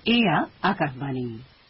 এয়া আকাশবাণী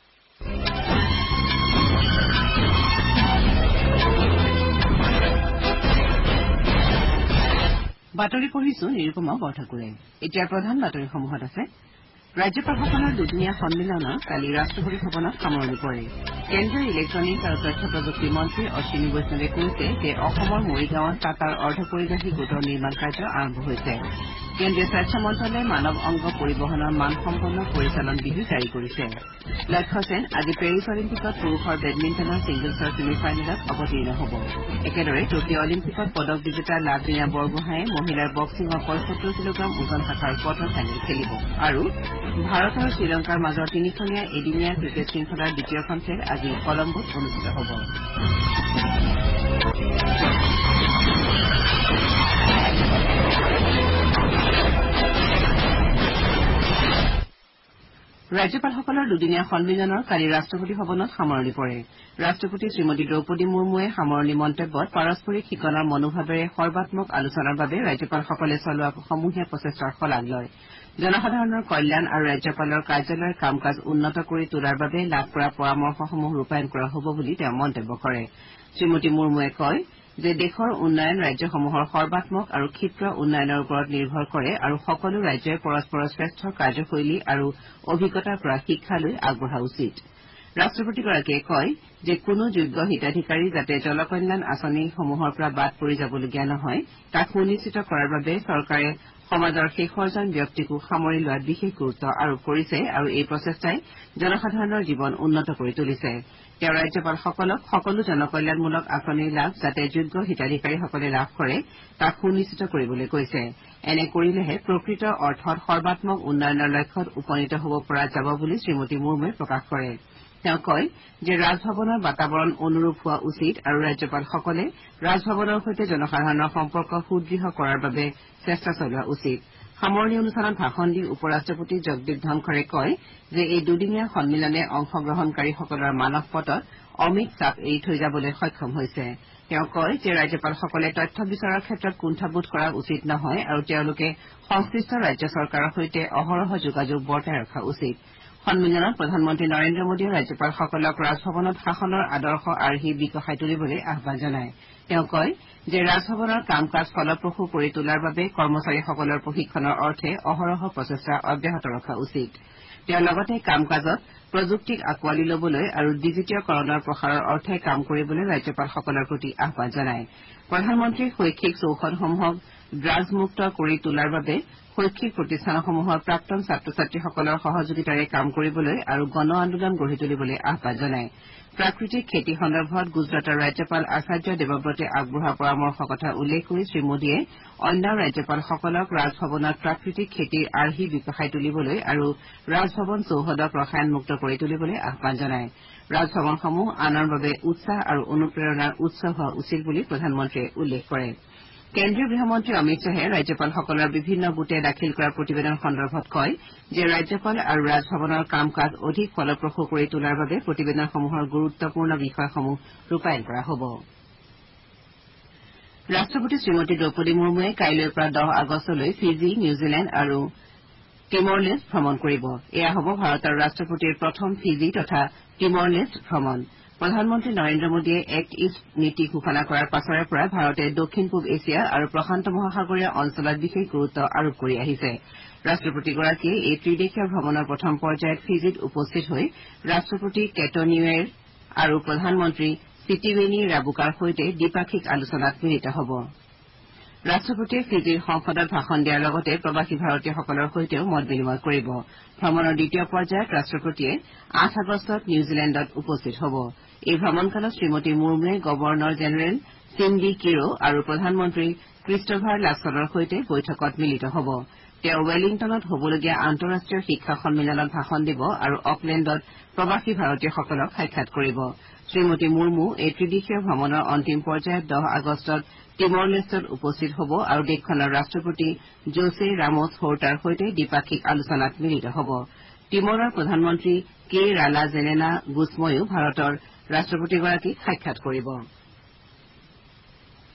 বাতৰি পঢ়িছো নিৰুপমা বৰঠাকুৰে। এতিয়া প্ৰধান বাতৰিসমূহত আছে ৰাজ্যপালসকলৰ দুদিনীয়া সন্মিলনৰ কালি ৰাষ্ট্ৰপতি ভৱনত সামৰণি পৰে। কেন্দ্ৰীয় ইলেক্ট্ৰনিক্স আৰু তথ্য প্ৰযুক্তি মন্ত্ৰী অশ্বিনী বৈষ্ণৱে কৈছে যে অসমৰ মৰিগাঁৱত টাটাৰ অৰ্ধপৰিবাহী গোটৰ নিৰ্মাণ কাৰ্য আৰম্ভ হৈছে। কেন্দ্ৰীয় স্বাস্থ্য মন্ত্ৰালয়ে মানৱ অংগ পৰিবহণৰ মানসম্পন্ন পৰিচালন বিধি জাৰি কৰিছে। লক্ষ্য সেন আজি পেৰিছ অলিম্পিকত পুৰুষৰ বেডমিণ্টনৰ ছিংগলছৰ ছেমি ফাইনেলত অৱতীৰ্ণ হ'ব। একেদৰে টকিঅ' অলিম্পিকত পদক বিজেতা লাভলীনা বৰগোহাঁয়ে মহিলাৰ বক্সিঙৰ ৭৫ কিলোগ্ৰাম ওজন শাখাৰ কোৱাৰ্টাৰ ফাইনেল খেলিব আৰু ভাৰত আৰু শ্ৰীলংকাৰ মাজৰ তিনিখনীয়া এদিনীয়া ক্ৰিকেট শৃংখলাৰ দ্বিতীয়খন খেল আজি কলম্বোত অনুষ্ঠিত হ'ব। ৰাজ্যপালসকলৰ দুদিনীয়া সন্মিলনৰ কালি ৰাষ্ট্ৰপতি ভৱনত সামৰণি পৰে। ৰাষ্ট্ৰপতি শ্ৰীমতী দ্ৰৌপদী মুৰ্মুৱে সামৰণি মন্তব্যত পাৰস্পৰিক শিকনৰ মনোভাৱেৰে সৰ্বাত্মক আলোচনাৰ বাবে ৰাজ্যপালসকলে চলোৱা সমূহীয়া প্ৰচেষ্টাৰ শলাগ লয়। জনসাধাৰণৰ কল্যাণ আৰু ৰাজ্যপালৰ কাৰ্যালয়ৰ কাম কাজ উন্নত কৰি তোলাৰ বাবে লাভ কৰা পৰামৰ্শসমূহ ৰূপায়ণ কৰা হ'ব বুলি তেওঁ মন্তব্য কৰে। শ্ৰীমতী মুৰ্মুৱে কয় যে দেশৰ উন্নয়ন ৰাজ্যসমূহৰ সৰ্বাত্মক আৰু ক্ষীপ্ৰ উন্নয়নৰ ওপৰত নিৰ্ভৰ কৰে আৰু সকলো ৰাজ্যই পৰস্পৰৰ শ্ৰেষ্ঠ কাৰ্যশৈলী আৰু অভিজ্ঞতাৰ পৰা শিক্ষা লৈ আগবঢ়া উচিত। ৰাষ্ট্ৰপতিগৰাকীয়ে কয় যে কোনো যোগ্য হিতাধিকাৰী যাতে জলকল্যাণ আঁচনিসমূহৰ পৰা বাদ পৰি যাবলগীয়া নহয় তাক সুনিশ্চিত কৰাৰ বাবে চৰকাৰে সমাজৰ শেষৰজন ব্যক্তিকো সামৰি লোৱাত বিশেষ গুৰুত্ব আৰোপ কৰিছে আৰু এই প্ৰচেষ্টাই জনসাধাৰণৰ জীৱন উন্নত কৰি তুলিছে। তেওঁ ৰাজ্যপালসকলক সকলো জনকল্যাণমূলক আঁচনিৰ লাভ যাতে যোগ্য হিতাধিকাৰীসকলে লাভ কৰে তাক সুনিশ্চিত কৰিবলৈ কৈছে। এনে কৰিলেহে প্ৰকৃত অৰ্থত সৰ্বাত্মক উন্নয়নৰ লক্ষ্যত উপনীত হ'ব পৰা যাব বুলি শ্ৰীমতী মুৰ্মুৱে প্ৰকাশ কৰে। তেওঁ কয় যে ৰাজভৱনৰ বাতাবৰণ অনুৰূপ হোৱা উচিত আৰু ৰাজ্যপালসকলে ৰাজভৱনৰ সৈতে জনসাধাৰণৰ সম্পৰ্ক সুদৃঢ় কৰাৰ বাবে চেষ্টা চলোৱা উচিত। সামৰণি অনুষ্ঠানত ভাষণ দি উপ ৰাষ্ট্ৰপতি জগদীপ ধনখৰে কয় যে এই দুদিনীয়া সন্মিলনে অংশগ্ৰহণকাৰীসকলৰ মানস পটত অমিত ছাপ এৰি থৈ যাবলৈ সক্ষম হৈছে। তেওঁ কয় যে ৰাজ্যপালসকলে তথ্য বিচৰাৰ ক্ষেত্ৰত কুণ্ঠাবোধ কৰা উচিত নহয় আৰু তেওঁলোকে সংশ্লিষ্ট ৰাজ্য চৰকাৰৰ সৈতে অহৰহ যোগাযোগ বৰ্তাই ৰখা উচিত। সন্মিলনত প্ৰধানমন্ত্ৰী নৰেন্দ্ৰ মোদীয়ে ৰাজ্যপালসকলক ৰাজভৱনত শাসনৰ আদৰ্শ আৰ্হি বিকশাই তুলিবলৈ আহান জনায়। তেওঁ কয় যে ৰাজভৱনৰ কাম কাজ ফলপ্ৰসূ কৰি তোলাৰ বাবে কৰ্মচাৰীসকলৰ প্ৰশিক্ষণৰ অৰ্থে অহৰহ প্ৰচেষ্টা অব্যাহত ৰখা উচিত। তেওঁ লগতে কাম কাজত প্ৰযুক্তিক আঁকোৱালি ল'বলৈ আৰু ডিজিটীয়কৰণৰ প্ৰসাৰৰ অৰ্থে কাম কৰিবলৈ ৰাজ্যপালসকলৰ প্ৰতি আহান জনায়। প্ৰধানমন্ত্ৰীয়ে শৈক্ষিক চৌহদসমূহক ড্ৰাগছমুক্ত কৰি তোলাৰ বাবে শৈক্ষিক প্ৰতিষ্ঠানসমূহৰ প্ৰাক্তন ছাত্ৰ ছাত্ৰীসকলৰ সহযোগিতাৰে কাম কৰিবলৈ আৰু গণ আন্দোলন গঢ়ি তুলিবলৈ আহান জনায়। প্ৰাকৃতিক খেতি সন্দৰ্ভত গুজৰাটৰ ৰাজ্যপাল আচাৰ্য দেৱব্ৰতে আগবঢ়োৱা পৰামৰ্শৰ কথা উল্লেখ কৰি শ্ৰীমোদীয়ে অন্য ৰাজ্যপালসকলক ৰাজভৱনত প্ৰাকৃতিক খেতিৰ আৰ্হি বিকশাই তুলিবলৈ আৰু ৰাজভৱন চৌহদক ৰসায়নমুক্ত কৰি তুলিবলৈ আহান জনায়। ৰাজভৱনসমূহ আনৰ বাবে উৎসাহ আৰু অনুপ্ৰেৰণাৰ উৎস হোৱা উচিত বুলি প্ৰধানমন্ত্ৰীয়ে উল্লেখ কৰে। কেন্দ্ৰীয় গৃহমন্ত্ৰী অমিত শ্বাহে ৰাজ্যপালসকলৰ বিভিন্ন গোটে দাখিল কৰা প্ৰতিবেদন সন্দৰ্ভত কয় যে ৰাজ্যপাল আৰু ৰাজভৱনৰ কাম কাজ অধিক ফলপ্ৰসূ কৰি তোলাৰ বাবে প্ৰতিবেদনসমূহৰ গুৰুত্বপূৰ্ণ বিষয়সমূহ ৰূপায়ণ কৰা হ'ব। ৰাষ্ট্ৰপতি শ্ৰীমতী দ্ৰৌপদী মুৰ্মুৱে কাইলৈৰ পৰা 10 আগষ্টলৈ ফিজি, নিউজিলেণ্ড আৰু টিমৰ লেষ্ট ভ্ৰমণ কৰিব। এয়া হ'ব ভাৰতৰ ৰাষ্ট্ৰপতিৰ প্ৰথম ফিজি তথা টিমৰ লেষ্ট ভ্ৰমণ। প্ৰধানমন্ত্ৰী নৰেন্দ্ৰ মোদীয়ে এক্ট ইষ্ট নীতি ঘোষণা কৰাৰ পাছৰে পৰা ভাৰতে দক্ষিণ পূব এছিয়া আৰু প্ৰশান্ত মহাসাগৰীয় অঞ্চলত বিশেষ গুৰুত্ব আৰোপ কৰি আহিছে। ৰাষ্ট্ৰপতিগৰাকীয়ে এই ত্ৰিদেশীয় ভ্ৰমণৰ প্ৰথম পৰ্যায়ত ফিজিত উপস্থিত হৈ ৰাষ্ট্ৰপতি কেটো নিউৱেৰ আৰু প্ৰধানমন্ত্ৰী চিটিৱেনি ৰাবুকাৰ সৈতে দ্বিপাক্ষিক আলোচনাত মিলিত হ'ব। ৰাষ্ট্ৰপতিয়ে ফিজিৰ সংসদত ভাষণ দিয়াৰ লগতে প্ৰৱাসী ভাৰতীয়সকলৰ সৈতেও মত বিনিময় কৰিব। ভ্ৰমণৰ দ্বিতীয় পৰ্যায়ত ৰাষ্ট্ৰপতিয়ে 8 আগষ্টত নিউজিলেণ্ডত উপস্থিত হ'ব। এই ভ্ৰমণকালত শ্ৰীমতী মুৰ্মুৱে গৱৰ্ণৰ জেনেৰেল চিণ্ডি কিৰো আৰু প্ৰধানমন্ত্ৰী ক্ৰিষ্টভাৰ লাকছনৰ সৈতে বৈঠকত মিলিত হ'ব। তেওঁ ৱেলিংটনত হ'বলগীয়া আন্তঃৰাষ্ট্ৰীয় শিক্ষা সন্মিলনত ভাষণ দিব আৰু অকলেণ্ডত প্ৰৱাসী ভাৰতীয়সকলক সাক্ষাৎ কৰিব। শ্ৰীমতী মুৰ্মু এই ত্ৰিদেশীয় ভ্ৰমণৰ অন্তিম পৰ্যায়ত 10 আগষ্টত টিমৰ লেষ্টত উপস্থিত হ'ব আৰু দেশখনৰ ৰাষ্ট্ৰপতি জোছে ৰামছ হৰ্টাৰ সৈতে দ্বিপাক্ষিক আলোচনাত মিলিত হ'ব। টিমৰৰ প্ৰধানমন্ত্ৰী কে ৰালা জেনেনা গুছময়ো ভাৰতৰ ৰাষ্ট্ৰপতিগৰাকীক সাক্ষাৎ কৰিব।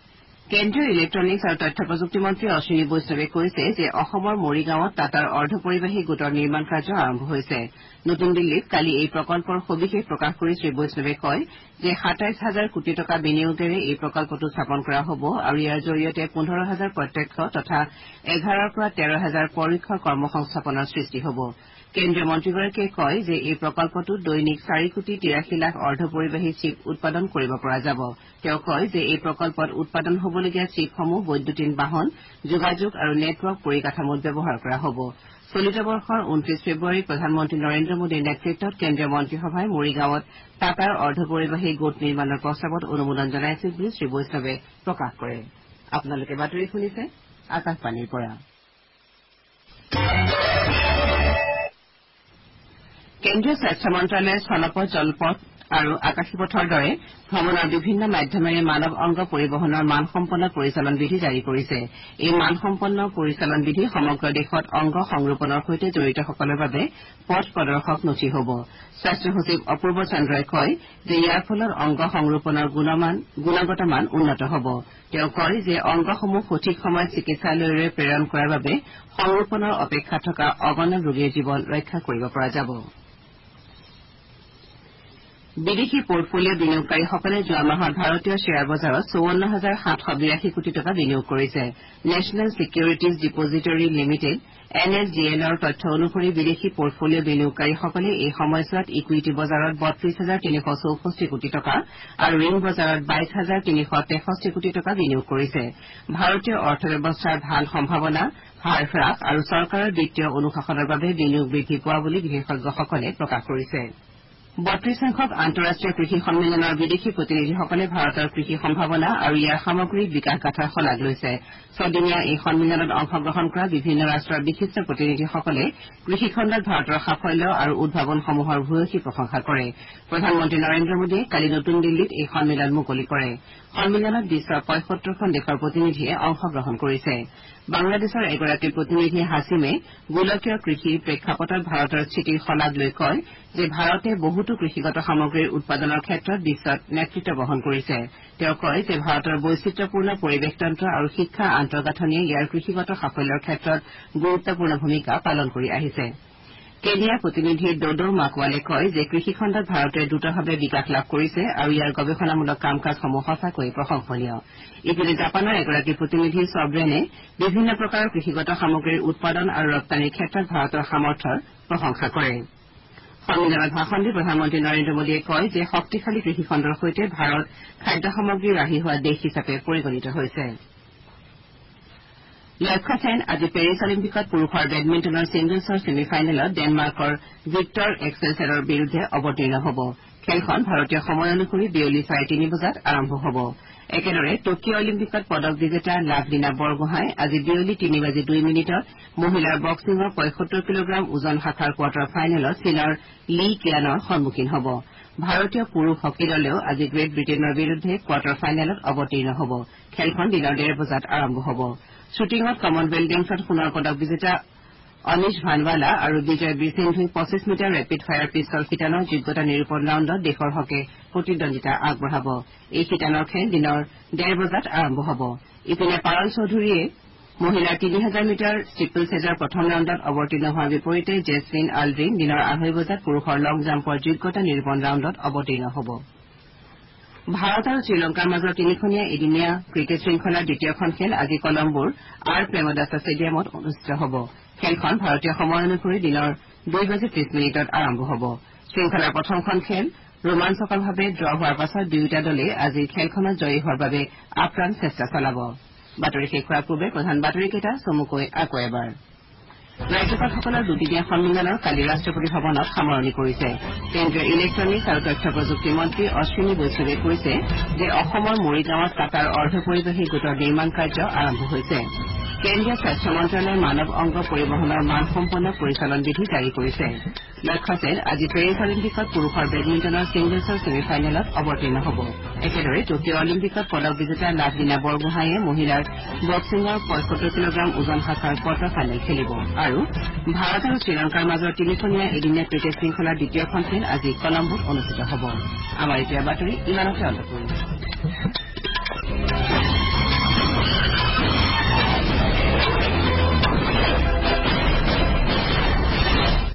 কেন্দ্ৰীয় ইলেক্ট্ৰনিক্স আৰু তথ্য প্ৰযুক্তি মন্ত্ৰী অশ্বিনী বৈষ্ণৱে কৈছে যে অসমৰ মৰিগাঁৱত টাটাৰ অৰ্ধপৰিবাহী গোটৰ নিৰ্মাণ কাৰ্য আৰম্ভ হৈছে নতুন দিল্লীত কালি এই প্ৰকল্পৰ সবিশেষ প্ৰকাশ কৰি শ্ৰীবৈষ্ণৱে কয় যে ২৭,০০০ কোটি টকা বিনিয়োগেৰে এই প্ৰকল্পটো স্থাপন কৰা হ'ব আৰু ইয়াৰ জৰিয়তে ১৫,০০০ প্ৰত্যক্ষ তথা ১১ৰ পৰা ১৩,০০০ পৰোক্ষ কৰ্মসংস্থাপনৰ সৃষ্টি হ'ব কেন্দ্ৰীয় মন্ত্ৰীগৰাকীয়ে কয় যে এই প্ৰকল্পটোত দৈনিক ৪ কোটি ৮৩ লাখ অৰ্ধপৰিবাহী চিপ উৎপাদন কৰিব পৰা যাব তেওঁ কয় যে এই প্ৰকল্পত উৎপাদন হ'বলগীয়া চিপসমূহ বৈদ্যুতিন বাহন যোগাযোগ আৰু নেটৱৰ্ক পৰিকাঠামোত ব্যৱহাৰ কৰা হ'ব চলিত বৰ্ষৰ ২৯ ফেব্ৰুৱাৰীত প্ৰধানমন্ত্ৰী নৰেন্দ্ৰ মোদীৰ নেতৃত্বত কেন্দ্ৰীয় মন্ত্ৰীসভাই মৰিগাঁৱত টাটাৰ অৰ্ধপৰিবাহী গোট নিৰ্মাণৰ প্ৰস্তাৱত অনুমোদন জনাইছিল বুলি শ্ৰীবৈষ্ণৱে প্ৰকাশ কৰে আপোনালোকে বাতৰি শুনিছে আকাশবাণীৰ পৰা কেন্দ্ৰীয় স্বাস্থ্য মন্ত্ৰালয়ে স্থলপথ জলপথ আৰু আকাশীপথৰ দৰে ভ্ৰমণৰ বিভিন্ন মাধ্যমেৰে মানৱ অংগ পৰিবহণৰ মানসম্পন্ন পৰিচালন বিধি জাৰি কৰিছে এই মানসম্পন্ন পৰিচালন বিধি সমগ্ৰ দেশত অংগ সংৰোপণৰ সৈতে জড়িতসকলৰ বাবে পথ প্ৰদৰ্শক নথি হ'ব স্বাস্থ্য সচিব অপূৰ্ব চন্দ্ৰই কয় যে ইয়াৰ ফলত অংগ সংৰোপণৰ গুণগত মান উন্নত হ'ব তেওঁ কয় যে অংগসমূহ সঠিক সময়ত চিকিৎসালয়লৈ প্ৰেৰণ কৰাৰ বাবে সংৰোপণৰ অপেক্ষাত থকা অগণন ৰোগীৰ জীৱন ৰক্ষা কৰিব পৰা যাব বিদেশী পৰ্টফলিঅ' বিনিয়োগকাৰীসকলে যোৱা মাহত ভাৰতীয় শ্বেয়াৰ বজাৰত ৫৪,৭৮২ কোটি টকা বিনিয়োগ কৰিছে নেশ্যনেল ছিকিউৰিটিজ ডিপজিটৰী লিমিটেড NSDLৰ তথ্য অনুসৰি বিদেশী পৰ্টফলিঅ' বিনিয়োগকাৰীসকলে এই সময়ছোৱাত ইকুইটি বজাৰত ৩২,৩৬৪ কোটি টকা আৰু ঋণ বজাৰত ২২,৩৬৩ কোটি টকা বিনিয়োগ কৰিছে ভাৰতীয় অৰ্থব্যৱস্থাৰ ভাল সম্ভাৱনা হাৰ হ্ৰাস আৰু চৰকাৰৰ বিত্তীয় অনুশাসনৰ বাবে বিনিয়োগ বৃদ্ধি পোৱা বুলি বিশেষজ্ঞসকলে প্ৰকাশ কৰিছে ৩২ সংখ্যক আন্তঃৰাষ্ট্ৰীয় কৃষি সন্মিলনৰ বিদেশী প্ৰতিনিধিসকলে ভাৰতৰ কৃষি সম্ভাৱনা আৰু ইয়াৰ সামগ্ৰিক বিকাশ গাথাৰ শলাগ লৈছে ছদিনীয়া এই সন্মিলনত অংশগ্ৰহণ কৰা বিভিন্ন ৰাষ্ট্ৰৰ বিশিষ্ট প্ৰতিনিধিসকলে কৃষি খণ্ডত ভাৰতৰ সাফল্য আৰু উদ্ভাৱনসমূহৰ ভূয়সী প্ৰশংসা কৰে প্ৰধানমন্ত্ৰী নৰেন্দ্ৰ মোদীয়ে কালি নতুন দিল্লীত এই সন্মিলন মুকলি কৰে সন্মিলনত বিশ্বৰ ৭৫খন দেশৰ প্ৰতিনিধিয়ে অংশগ্ৰহণ কৰিছে বাংলাদেশৰ এগৰাকী প্ৰতিনিধি হাছিমে গোলকীয় কৃষিৰ প্ৰেক্ষাপটত ভাৰতৰ স্থিতিৰ শলাগ লৈ কয় যে ভাৰতে বহুতো কৃষিগত সামগ্ৰীৰ উৎপাদনৰ ক্ষেত্ৰত বিশ্বত নেতৃত্ব বহন কৰিছে তেওঁ কয় যে ভাৰতৰ বৈচিত্ৰ্যপূৰ্ণ পৰিৱেশতন্ত্ৰ আৰু শিক্ষা আন্তঃগাঁথনিয়ে ইয়াৰ কৃষিগত সাফল্যৰ ক্ষেত্ৰত গুৰুত্বপূৰ্ণ ভূমিকা পালন কৰি আহিছে কেনিয়াৰ প্ৰতিনিধি ডডো মাকৱালে কয় যে কৃষি খণ্ডত ভাৰতে দ্ৰুতভাৱে বিকাশ লাভ কৰিছে আৰু ইয়াৰ গৱেষণামূলক কাম কাজসমূহ সঁচাকৈ প্ৰশংসনীয় ইপিনে জাপানৰ এগৰাকী প্ৰতিনিধি ছব্ৰেনে বিভিন্ন প্ৰকাৰৰ কৃষিগত সামগ্ৰীৰ উৎপাদন আৰু ৰপ্তানিৰ ক্ষেত্ৰত ভাৰতৰ সামৰ্থ্যৰ প্ৰশংসা কৰে সন্মিলনত ভাষণ দি প্ৰধানমন্ত্ৰী নৰেন্দ্ৰ মোদীয়ে কয় যে শক্তিশালী কৃষি খণ্ডৰ সৈতে ভাৰত খাদ্য সামগ্ৰী ৰাহি হোৱা দেশ হিচাপে পৰিগণিত হৈছে লক্ষ্য সেন আজি পেৰিছ অলিম্পিকত পুৰুষৰ বেডমিণ্টনৰ ছিংগলছৰ ছেমি ফাইনেলত ডেনমাৰ্কৰ ভিক্টৰ এক্সেলছেনৰ বিৰুদ্ধে অৱতীৰ্ণ হ'ব খেলখন ভাৰতীয় সময় অনুসৰি বিয়লি ৩:৩০ বজাত আৰম্ভ হ'ব একেদৰে টকিঅ' অলিম্পিকত পদক বিজেতা লাভলীনা বৰগোহাঁই আজি বিয়লি ৩:০২ মহিলাৰ বক্সিঙৰ ৭৫ কিলোগ্ৰাম ওজন শাখাৰ কোৱাৰ্টাৰ ফাইনেলত চীনৰ লী কিয়ানৰ সন্মুখীন হ'ব ভাৰতীয় পুৰুষ হকী দলেও আজি গ্ৰেট ব্ৰিটেইনৰ বিৰুদ্ধে কোৱাৰ্টাৰ ফাইনেলত অৱতীৰ্ণ হ'ব খেলখন দিনৰ ১:৩০ বজাত আৰম্ভ হ'ব শ্বুটিঙত কমনৱেলথ গেমছত সোণৰ পদক বিজেতা অনিশ ভানৱালা আৰু বিজয় বিসিন্ধুই ২৫ মিটাৰ ৰেপিড ফায়াৰ পিষ্টল শিতানৰ যোগ্যতা নিৰূপণ ৰাউণ্ডত দেশৰ হকে প্ৰতিদ্বন্দ্বিতা আগবঢ়াব এই শিতানৰ খেল দিনৰ ১:৩০ বজাত আৰম্ভ হ'ব ইপিনে পাৰুল চৌধুৰীয়ে মহিলাৰ ৩,০০০ মিটাৰ ষ্টিপল চেজৰ প্ৰথম ৰাউণ্ডত অৱতীৰ্ণ হোৱাৰ বিপৰীতে জেছলিন আলড্ৰিন দিনৰ ২:৩০ বজাত পুৰুষৰ লং জাম্পৰ যোগ্যতা নিৰূপণ ৰাউণ্ডত অৱতীৰ্ণ হ'ব ভাৰত আৰু শ্ৰীলংকাৰ মাজৰ তিনিখনীয়া এদিনীয়া ক্ৰিকেট শৃংখলাৰ দ্বিতীয়খন খেল আজি কলম্বোৰ আৰ প্ৰেমদাসা ষ্টেডিয়ামত অনুষ্ঠিত হ'ব খেলখন ভাৰতীয় সময় অনুসৰি দিনৰ ২:৩০ আৰম্ভ হ'ব শৃংখলাৰ প্ৰথমখন খেল ৰোমাঞ্চকৰভাৱে ড্ৰ হোৱাৰ পাছত দুয়োটা দলেই আজিৰ খেলখনত জয়ী হোৱাৰ বাবে আপ্ৰাণ চেষ্টা চলাব বাতৰি শেষ হোৱাৰ পূৰ্বে প্ৰধান বাতৰিকেইটা চমুকৈ আকৌ এবাৰ ৰাজ্যপালসকলৰ দুদিনীয়া সন্মিলনৰ কালি ৰাষ্ট্ৰপতি ভৱনত সামৰণি পৰিছে কেন্দ্ৰীয় ইলেক্ট্ৰনিক্স আৰু তথ্য প্ৰযুক্তি মন্ত্ৰী অশ্বিনী বৈষ্ণৱে কৈছে যে অসমৰ মৰিগাঁৱত টাটাৰ অৰ্ধপৰিবাহী গোটৰ নিৰ্মাণ কাৰ্য আৰম্ভ হৈছে কেন্দ্ৰীয় স্বাস্থ্য মন্ত্ৰালয়ে মানৱ অংগ পৰিবহণৰ মানসম্পন্ন পৰিচালন বিধি জাৰি কৰিছে লক্ষ্য সেন আজি পেৰিছ অলিম্পিকত পুৰুষৰ বেডমিণ্টনৰ ছিংগলছৰ ছেমি ফাইনেলত অৱতীৰ্ণ হ'ব একেদৰে টকিঅ' অলিম্পিকত পদক বিজেতা লাভলীনা বৰগোহাঁইয়ে মহিলাৰ বক্সিঙৰ ৭৫ কিলোগ্ৰাম ওজন শাখাৰ কোৱাৰ্টাৰ ফাইনেল খেলিব আৰু ভাৰত আৰু শ্ৰীলংকাৰ মাজৰ তিনিখনীয়া এদিনীয়া ক্ৰিকেট শৃংখলাৰ দ্বিতীয়খন খেল আজি কলম্বোত অনুষ্ঠিত হ'ব আমাৰ এতিয়া বাতৰি ইমানতে অন্ত পৰিছে